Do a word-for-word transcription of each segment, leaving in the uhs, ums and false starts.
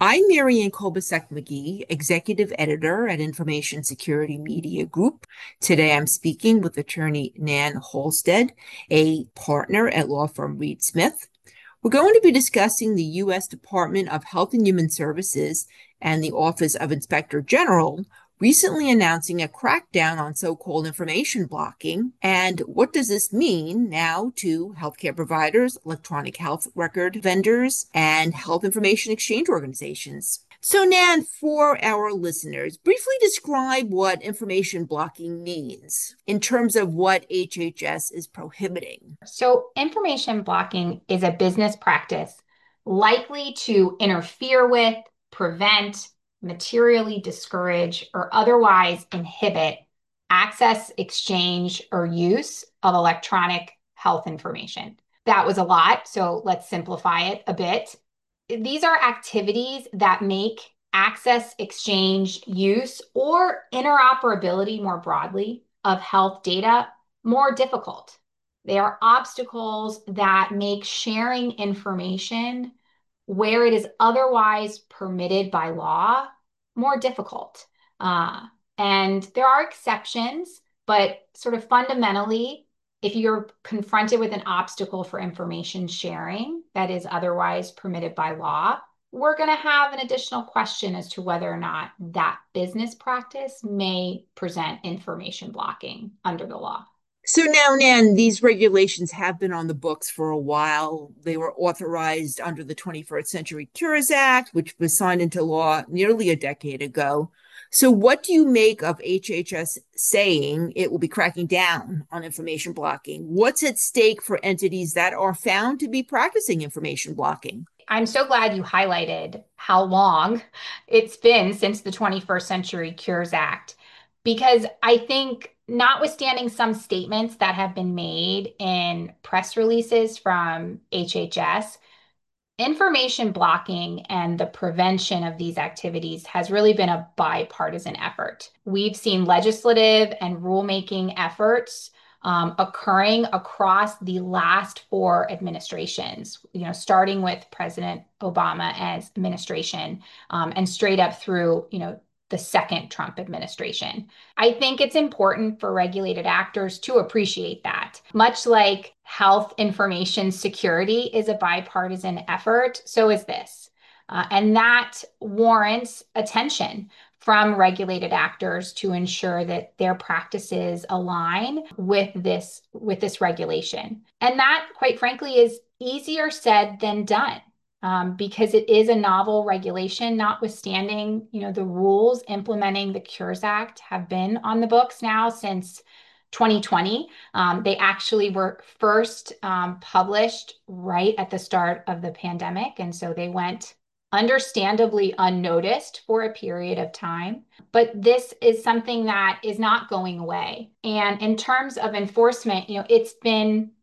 I'm Marianne Kolbasek McGee, Executive Editor at Information Security Media Group. Today I'm speaking with attorney Nan Halstead, a partner at law firm Reed Smith. We're going to be discussing the U S Department of Health and Human Services and the Office of Inspector General recently announcing a crackdown on so-called information blocking. And what does this mean now to healthcare providers, electronic health record vendors, and health information exchange organizations? So, Nan, for our listeners, briefly describe what information blocking means in terms of what H H S is prohibiting. So, information blocking is a business practice likely to interfere with, prevent, materially discourage, or otherwise inhibit access, exchange, or use of electronic health information. That was a lot, so let's simplify it a bit. These are activities that make access, exchange, use, or interoperability more broadly of health data more difficult. They are obstacles that make sharing information where it is otherwise permitted by law more difficult. Uh, and there are exceptions, but sort of fundamentally, if you're confronted with an obstacle for information sharing that is otherwise permitted by law, we're going to have an additional question as to whether or not that business practice may present information blocking under the law. So now, Nan, these regulations have been on the books for a while. They were authorized under the twenty-first Century Cures Act, which was signed into law nearly a decade ago. So what do you make of H H S saying it will be cracking down on information blocking? What's at stake for entities that are found to be practicing information blocking? I'm so glad you highlighted how long it's been since the twenty-first Century Cures Act, because I think, notwithstanding some statements that have been made in press releases from H H S, information blocking and the prevention of these activities has really been a bipartisan effort. We've seen legislative and rulemaking efforts um, occurring across the last four administrations, you know, starting with President Obama as administration um, and straight up through, you know, the second Trump administration. I think it's important for regulated actors to appreciate that. Much like health information security is a bipartisan effort, so is this. Uh, and that warrants attention from regulated actors to ensure that their practices align with this with this regulation. And that, quite frankly, is easier said than done. Um, because it is a novel regulation, notwithstanding, you know, the rules implementing the Cures Act have been on the books now since twenty twenty. Um, they actually were first um, published right at the start of the pandemic, and so they went understandably unnoticed for a period of time. But this is something that is not going away. And in terms of enforcement, you know, it's been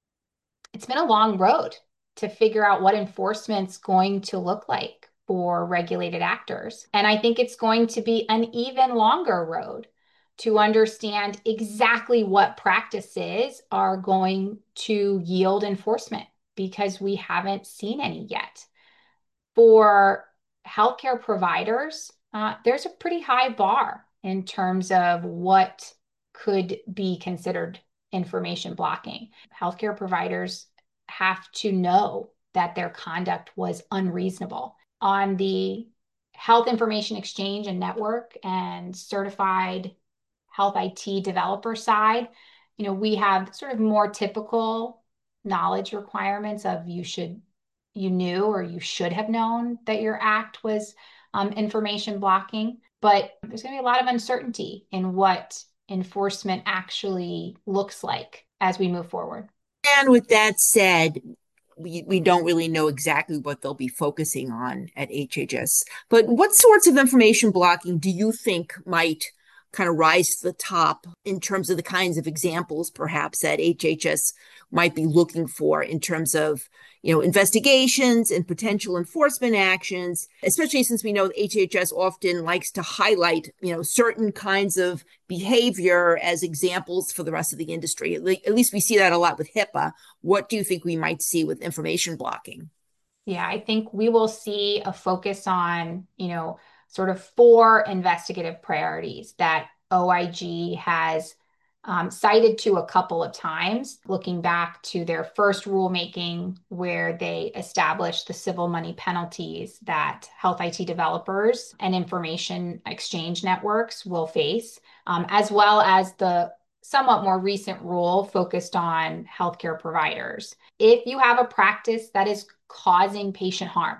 it's been a long road to figure out what enforcement's going to look like for regulated actors. And I think it's going to be an even longer road to understand exactly what practices are going to yield enforcement because we haven't seen any yet. For healthcare providers, uh, there's a pretty high bar in terms of what could be considered information blocking. Healthcare providers have to know that their conduct was unreasonable. On the health information exchange and network and certified health I T developer side, you know, we have sort of more typical knowledge requirements of you should, you knew or you should have known that your act was um, information blocking. But there's going to be a lot of uncertainty in what enforcement actually looks like as we move forward. And with that said, we, we don't really know exactly what they'll be focusing on at H H S. But what sorts of information blocking do you think might kind of rise to the top in terms of the kinds of examples perhaps that H H S might be looking for in terms of, you know, investigations and potential enforcement actions, especially since we know that H H S often likes to highlight, you know, certain kinds of behavior as examples for the rest of the industry. At least we see that a lot with HIPAA. What do you think we might see with information blocking? Yeah, I think we will see a focus on, you know, sort of four investigative priorities that O I G has um, cited to a couple of times, looking back to their first rulemaking where they established the civil money penalties that health I T developers and information exchange networks will face, um, as well as the somewhat more recent rule focused on healthcare providers. If you have a practice that is causing patient harm,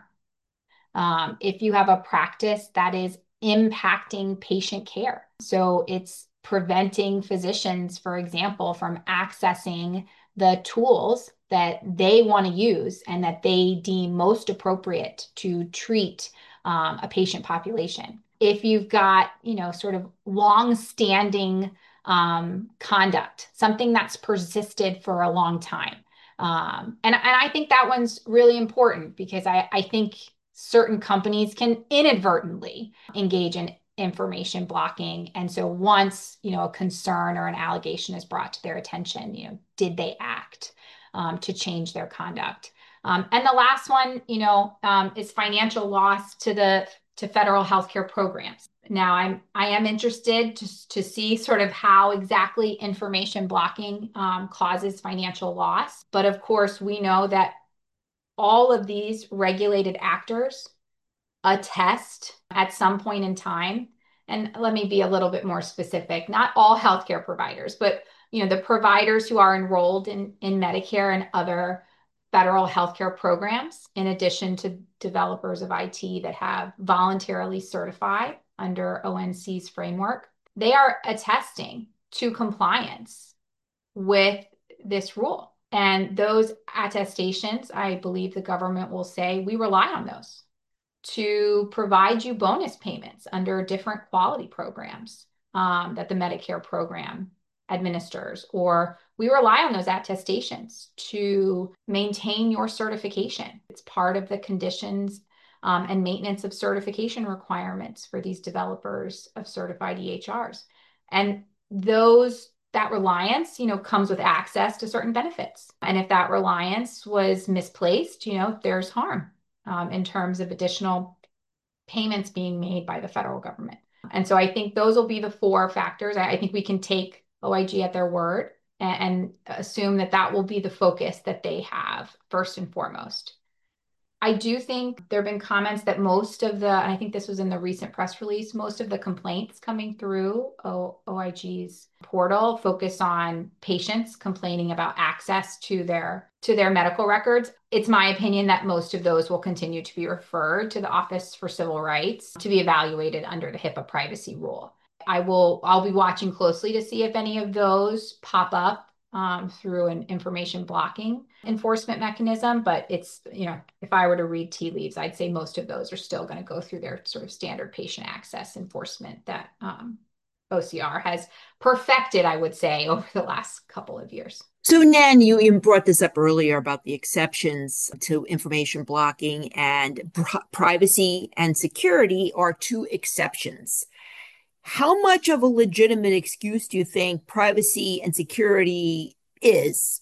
um, if you have a practice that is impacting patient care, so it's preventing physicians, for example, from accessing the tools that they want to use and that they deem most appropriate to treat um, a patient population. If you've got, you know, sort of long-standing um, conduct, something that's persisted for a long time. Um, and, and I think that one's really important because I, I think certain companies can inadvertently engage in information blocking. And so once, you know, a concern or an allegation is brought to their attention, you know, did they act um, to change their conduct? Um, and the last one, you know, um, is financial loss to the to federal healthcare programs. Now, I'm I am interested to, to see sort of how exactly information blocking um, causes financial loss. But of course, we know that all of these regulated actors attest at some point in time. And let me be a little bit more specific. Not all healthcare providers, but you know, the providers who are enrolled in, in Medicare and other federal healthcare programs, in addition to developers of I T that have voluntarily certified under O N C's framework, they are attesting to compliance with this rule. And those attestations, I believe the government will say, we rely on those to provide you bonus payments under different quality programs um, that the Medicare program administers, or we rely on those attestations to maintain your certification. It's part of the conditions um, and maintenance of certification requirements for these developers of certified E H Rs. And those that reliance, you know, comes with access to certain benefits. And if that reliance was misplaced, you know, there's harm um, in terms of additional payments being made by the federal government. And so I think those will be the four factors. I, I think we can take O I G at their word and, and assume that that will be the focus that they have first and foremost. I do think there have been comments that most of the, and I think this was in the recent press release, most of the complaints coming through o- OIG's portal focus on patients complaining about access to their to their medical records. It's my opinion that most of those will continue to be referred to the Office for Civil Rights to be evaluated under the HIPAA privacy rule. I will I'll be watching closely to see if any of those pop up um, through an information blocking enforcement mechanism. But it's, you know, if I were to read tea leaves, I'd say most of those are still going to go through their sort of standard patient access enforcement that um, O C R has perfected, I would say, over the last couple of years. So, Nan, you, you brought this up earlier about the exceptions to information blocking, and pr privacy and security are two exceptions. How much of a legitimate excuse do you think privacy and security is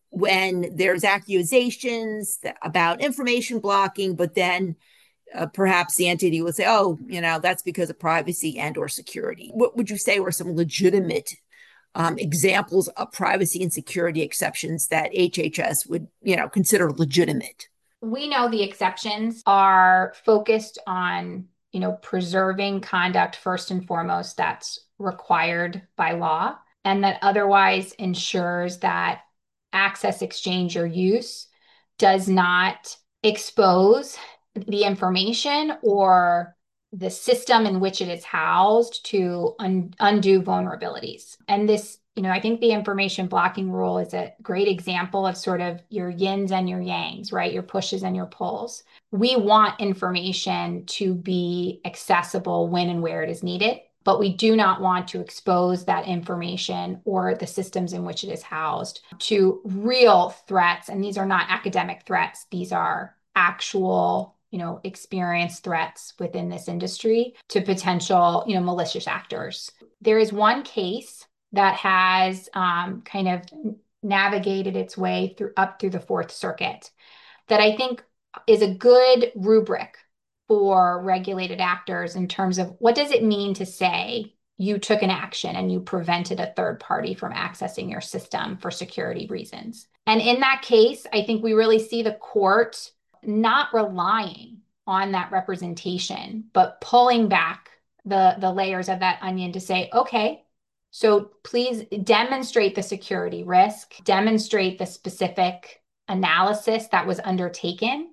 when there's accusations about information blocking, but then uh, perhaps the entity will say, oh, you know, that's because of privacy and or security? What would you say were some legitimate um, examples of privacy and security exceptions that H H S would, you know, consider legitimate? We know the exceptions are focused on, you know, preserving conduct first and foremost that's required by law, and that otherwise ensures that access, exchange, or use does not expose the information or the system in which it is housed to un undue vulnerabilities. And this, you know, I think the information blocking rule is a great example of sort of your yins and your yangs, right? Your pushes and your pulls. We want information to be accessible when and where it is needed, but we do not want to expose that information or the systems in which it is housed to real threats. And these are not academic threats. These are actual, you know, experience threats within this industry to potential, you know, malicious actors. There is one case that has um, kind of navigated its way through up through the Fourth Circuit that I think is a good rubric for regulated actors in terms of what does it mean to say you took an action and you prevented a third party from accessing your system for security reasons. And in that case, I think we really see the court not relying on that representation, but pulling back the, the layers of that onion to say, okay, so please demonstrate the security risk, demonstrate the specific analysis that was undertaken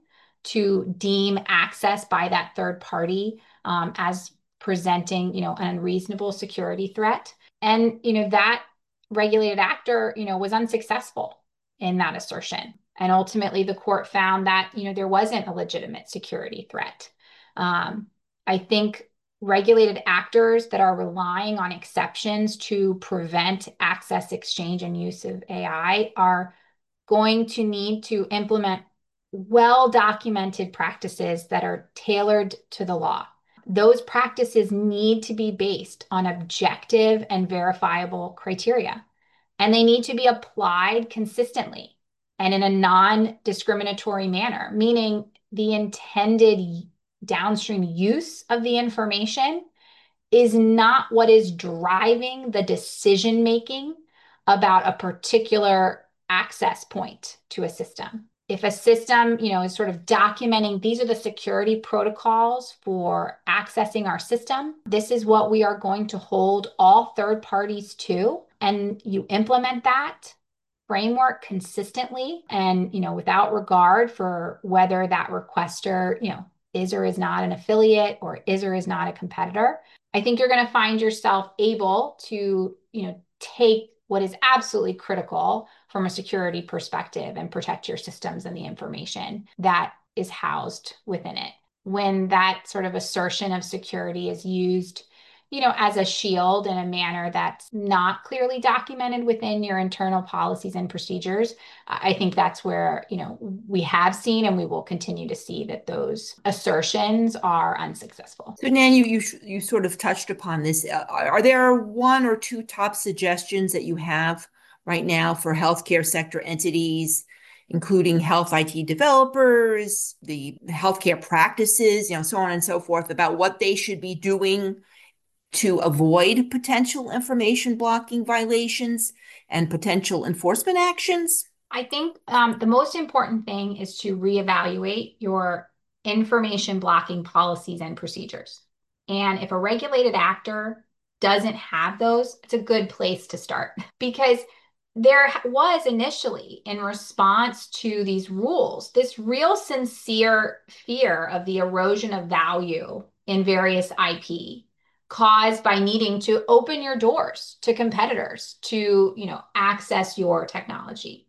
to deem access by that third party um, as presenting, you know, an unreasonable security threat. And, you know, that regulated actor, you know, was unsuccessful in that assertion. And ultimately, the court found that, you know, there wasn't a legitimate security threat. Um, I think regulated actors that are relying on exceptions to prevent access, exchange, and use of A I are going to need to implement well-documented practices that are tailored to the law. Those practices need to be based on objective and verifiable criteria, and they need to be applied consistently and in a non-discriminatory manner, meaning the intended downstream use of the information is not what is driving the decision making about a particular access point to a system. If a system, you know, is sort of documenting these are the security protocols for accessing our system, this is what we are going to hold all third parties to, and you implement that framework consistently and, you know, without regard for whether that requester, you know, is or is not an affiliate or is or is not a competitor, I think you're going to find yourself able to, you know, take what is absolutely critical from a security perspective and protect your systems and the information that is housed within it. When that sort of assertion of security is used, you know, as a shield in a manner that's not clearly documented within your internal policies and procedures, I think that's where, you know, we have seen and we will continue to see that those assertions are unsuccessful. So, Nan, you you you sort of touched upon this. Uh, are there one or two top suggestions that you have right now for healthcare sector entities, including health I T developers, the healthcare practices, you know, so on and so forth, about what they should be doing to avoid potential information blocking violations and potential enforcement actions? I think um, the most important thing is to reevaluate your information blocking policies and procedures. And if a regulated actor doesn't have those, it's a good place to start because there was initially, in response to these rules, this real sincere fear of the erosion of value in various I P caused by needing to open your doors to competitors to, you know, access your technology.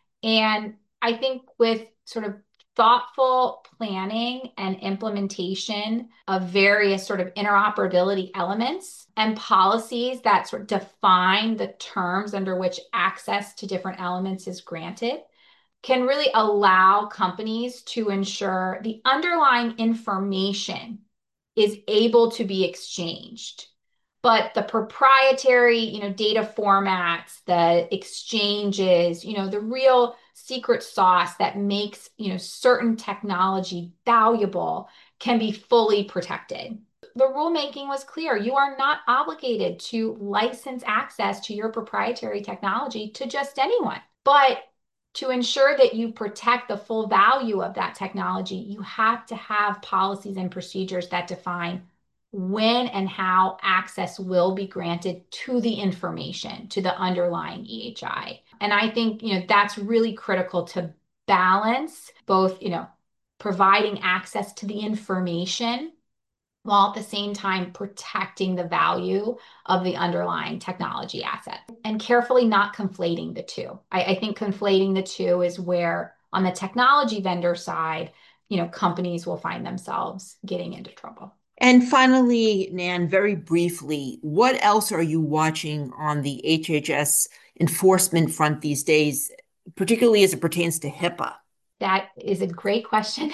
And I think with sort of thoughtful planning and implementation of various sort of interoperability elements and policies that sort of define the terms under which access to different elements is granted can really allow companies to ensure the underlying information is able to be exchanged. But the proprietary, you know, data formats, the exchanges, you know, the real secret sauce that makes, you know, certain technology valuable can be fully protected. The rulemaking was clear. You are not obligated to license access to your proprietary technology to just anyone. But to ensure that you protect the full value of that technology, you have to have policies and procedures that define when and how access will be granted to the information, to the underlying E H I. And I think, you know, that's really critical to balance both, you know, providing access to the information while at the same time protecting the value of the underlying technology asset and carefully not conflating the two. I, I think conflating the two is where, on the technology vendor side, you know, companies will find themselves getting into trouble. And finally, Nan, very briefly, what else are you watching on the H H S enforcement front these days, particularly as it pertains to HIPAA? That is a great question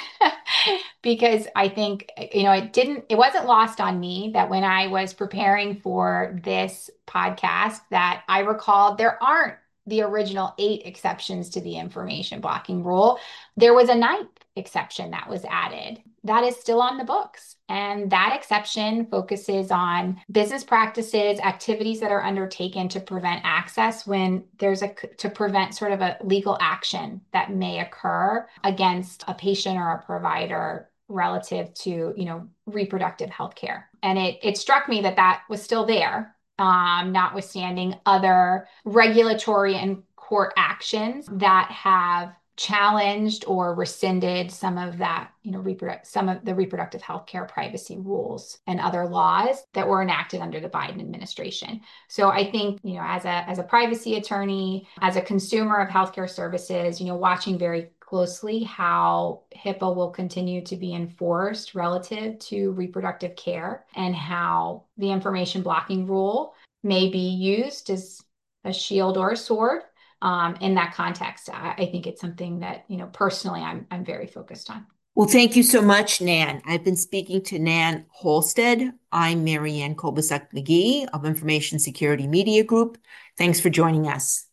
because I think, you know, it didn't, it wasn't lost on me that when I was preparing for this podcast that I recalled there aren't the original eight exceptions to the information blocking rule. There was a ninth exception that was added. That is still on the books. And that exception focuses on business practices, activities that are undertaken to prevent access when there's a, to prevent sort of a legal action that may occur against a patient or a provider relative to, you know, reproductive health care. And it, it struck me that that was still there, um, notwithstanding other regulatory and court actions that have challenged or rescinded some of that, you know, reprodu- some of the reproductive health care privacy rules and other laws that were enacted under the Biden administration. So I think, you know, as a as a privacy attorney, as a consumer of healthcare services, you know, watching very closely how HIPAA will continue to be enforced relative to reproductive care and how the information blocking rule may be used as a shield or a sword. Um, in that context, I, I think it's something that, you know, personally, I'm I'm very focused on. Well, thank you so much, Nan. I've been speaking to Nan Holstead. I'm Marianne Kolbasuk McGee of Information Security Media Group. Thanks for joining us.